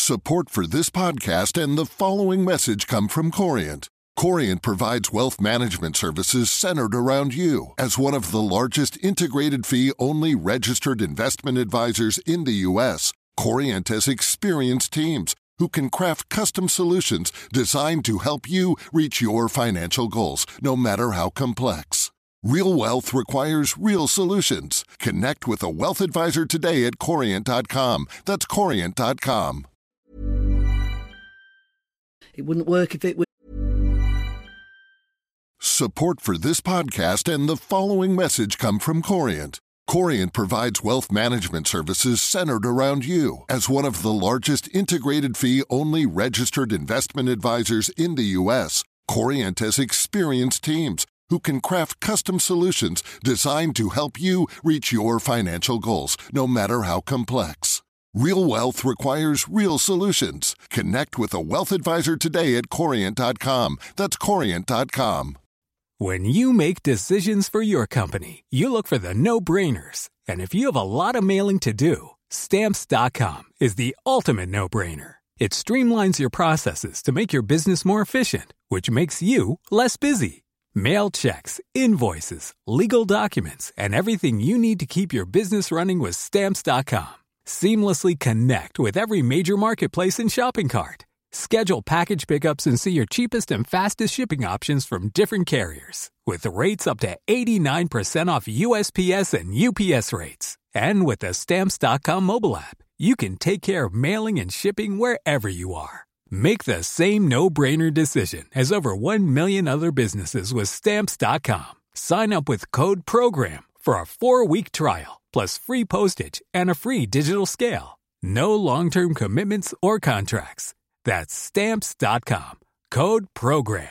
Support for this podcast and the following message come from Corient. Corient provides wealth management services centered around you. As one of the largest integrated fee-only registered investment advisors in the U.S., Corient has experienced teams who can craft custom solutions designed to help you reach your financial goals, no matter how complex. Real wealth requires real solutions. Connect with a wealth advisor today at Corient.com. That's Corient.com. It wouldn't work if it would. Support for this podcast and the following message come from Corient. Corient provides wealth management services centered around you. As one of the largest integrated fee-only registered investment advisors in the U.S., Corient has experienced teams who can craft custom solutions designed to help you reach your financial goals, no matter how complex. Real wealth requires real solutions. Connect with a wealth advisor today at Corient.com. That's Corient.com. When you make decisions for your company, you look for the no-brainers. And if you have a lot of mailing to do, Stamps.com is the ultimate no-brainer. It streamlines your processes to make your business more efficient, which makes you less busy. Mail checks, invoices, legal documents, and everything you need to keep your business running with Stamps.com. Seamlessly connect with every major marketplace and shopping cart. Schedule package pickups and see your cheapest and fastest shipping options from different carriers. With rates up to 89% off USPS and UPS rates. And with the Stamps.com mobile app, you can take care of mailing and shipping wherever you are. Make the same no-brainer decision as over 1 million other businesses with Stamps.com. Sign up with code PROGRAM for a 4-week trial, plus free postage and a free digital scale. No long-term commitments or contracts. That's Stamps.com. Code PROGRAM.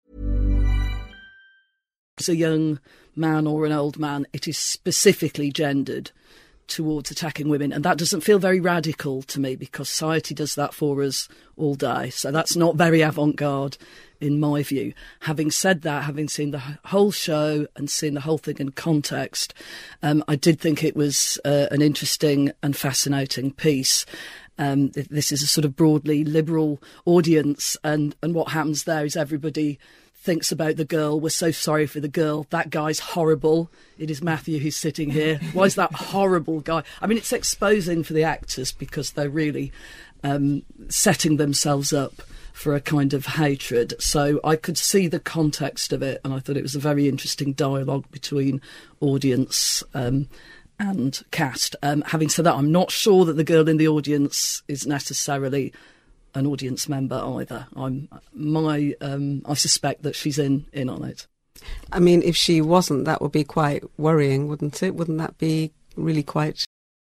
It's a young man or an old man. It is specifically gendered towards attacking women. And that doesn't feel very radical to me because society does that for us all day. So that's not very avant-garde in my view. Having said that, having seen the whole show and seen the whole thing in context, I did think it was an interesting and fascinating piece. This is a sort of broadly liberal audience, and what happens there is everybody thinks about the girl. We're so sorry for the girl. That guy's horrible. It is Matthew who's sitting here. Why is that horrible guy? I mean, it's exposing for the actors because they're really setting themselves up for a kind of hatred. So I could see the context of it, and I thought it was a very interesting dialogue between audience and cast. Having said that, I'm not sure that the girl in the audience is necessarily an audience member either. I suspect that she's in on it. I mean, if she wasn't, that would be quite worrying, wouldn't it? Wouldn't that be really quite